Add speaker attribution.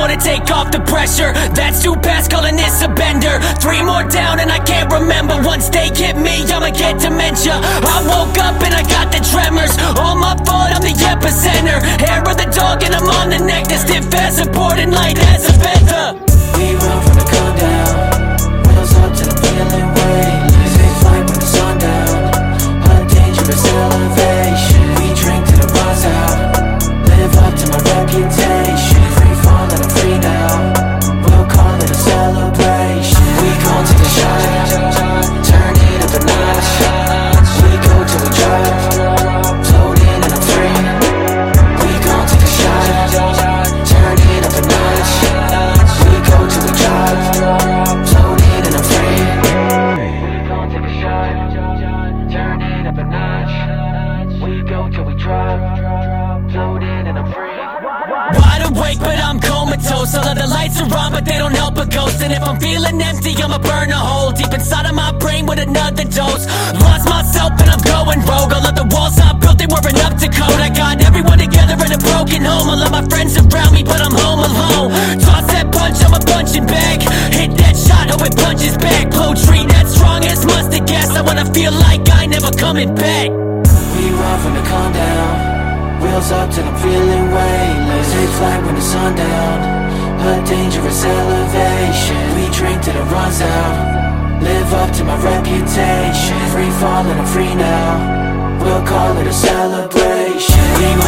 Speaker 1: more to take off the pressure. That's too fast, calling this a bender. 3 more down and I can't remember. Once they get me, I'ma get dementia. I woke up and I got the tremors. All my fault, I'm the epicenter. Hair of the dog and I'm on the neck. That's stiff as a board and light as a feather.
Speaker 2: We run from the come down, wheels up till I'm feeling weightless. Take flight when the sun down, a dangerous elevation. We drink till the buzz out, live up to my reputation. Free fall and I'm free now, we'll call it a celebration. We gon' take a shot, turn it up a notch. We go till we drop, float in and I'm free. We gon' take a shot, turn it up a notch. We go till we drop, float in and I'm free. We gon' take a shot, turn it up a notch. We go till we drop, float in and I'm free.
Speaker 1: Wide awake, but I'm comatose. All of the lights are on, but they don't help a ghost. And if I'm feeling empty, I'ma burn a hole deep inside of my brain with another dose. Lost myself and I'm going rogue. All of the walls I built, they weren't up to code. I got everyone together in a broken home. All of my friends around me, but I'm home alone. Toss that punch, I'm a punching bag. Hit that shot, hope it punches back. Blow tree that strong as mustard gas. I wanna feel like I never coming back.
Speaker 2: We run from the come down, wheels up till I'm feeling weightless. Take flight when the sun down, a dangerous elevation. We drink till it runs out, live up to my reputation. Free fall and I'm free now, we'll call it a celebration. We